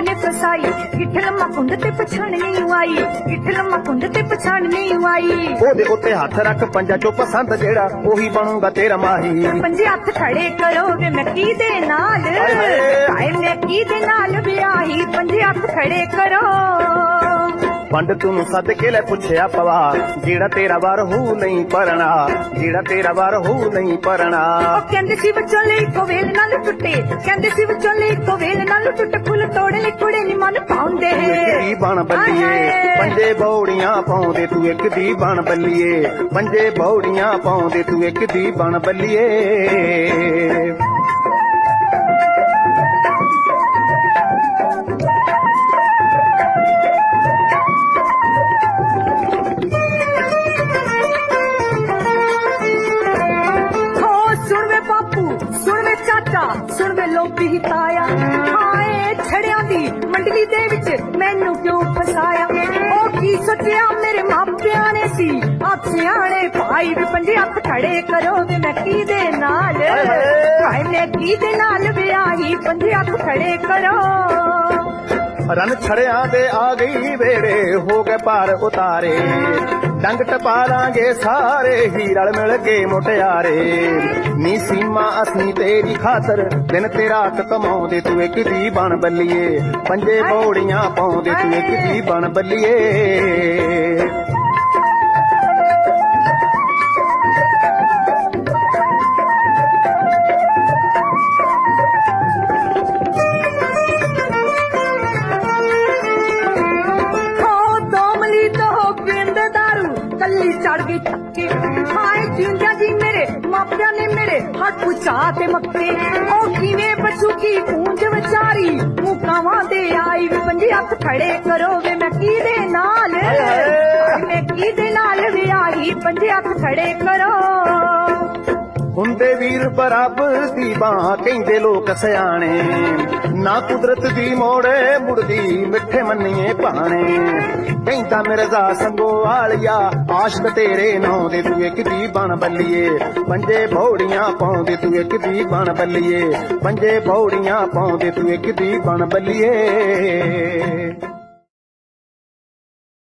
ने फसाई, गिठ लम्मा कुंड ते पछाण नहीं आई, गिठ लम्मा कुंड ते पछाण नहीं आई। ओदे उत्ते हथ रख पंजा चो पसंद जेड़ा ओही बनूंगा तेरा माही। पंजे हथ खड़े करोगे मैं की दे नाल, हाय मैं की दे नाल ब्याही, पंजे हथ खड़े करो। पंडित तू सद के ले पुछया पवा, जेड़ा तेरा वार हो नहीं परना, जेड़ा तेरा वार हो नहीं परना। कहंदे सी विचोले इको वेल नाल टुटे, कहंदे सी विचोले इको वेल नाल टुटे, फुल तोड़ ले कुड़े नी मन पाउंदे। दी बन बल्लिए पंजे बौड़ियां पाउंदे तू एक दी बन बल्लिए, पंजे बौड़ियां पाउंदे तू एक दी बन बल्लिए। सुन वे लोभी ताया, हाए छड़िया दी मंडली दे विच मैनू क्यों फसाया। ओ की सोचिया मेरे मापिया ने सी, आप सियाणे भाई वे पंजे हथ खड़े करोगे मैं की दे नाल, हाय मैं की दे नाल ब्याही, पंजे हथ खड़े करो। रन छड़िया दे आ गई वेड़े हो गए पार उतारे, डंग टपा लांगे सारे ही रल मिल के मुटियारे। नी सीमा असनी तेरी खातर दिन ते रात कमाउंदे तू एक दी बन बल्लिए, पंजे बौड़ियां पाउंदे तू एक दी बन बल्लिए। कल्ली चढ़ गई थके, हाय जिंदा जी मेरे मापिया ने मेरे हट पुचा ते मक्के। ओ किवें बचूगी पूंज विचारी, मुकावां दे आई वे पंजे हथ खड़े करोगे मैं की दे नाल, मैं की दे नाल ब्याही, पंजे हथ खड़े करो। हुंदे वीर बराबर दी बां कहंदे लोक सियाणे, ना कुदरत दी मोड़े मुड़दी मिठे मन्निए भाणे। कहंदा मिर्जा संगो वालिया आशिक तेरे नां दे तू एक दी बन बल्लिए, पंजे बौड़ियां पाउंदे तू एक दी बन बल्लिए, पंजे बौड़ियां पाउंदे तू एक दी बन बल्लिए।